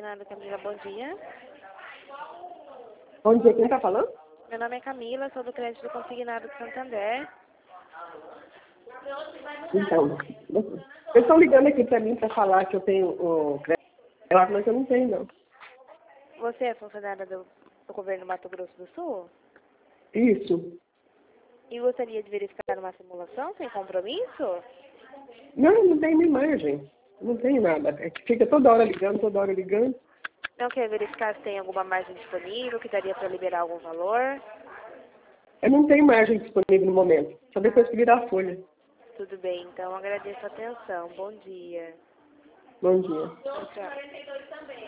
consignado, Camila, bom dia. Bom dia, quem está falando? Meu nome é Camila, sou do Crédito Consignado de Santander. Então, eu estou ligando aqui para mim para falar que eu tenho o crédito, mas eu não tenho, não. Você é funcionária do governo Mato Grosso do Sul? Isso. E gostaria de verificar uma simulação sem compromisso? Não tem nem margem. Não tem nada. É que fica toda hora ligando, toda hora ligando. Não quer verificar se tem alguma margem disponível, que daria para liberar algum valor? Eu não tenho margem disponível no momento. Só depois que virar a folha. Tudo bem, então agradeço a atenção. Bom dia. Bom dia. Tchau.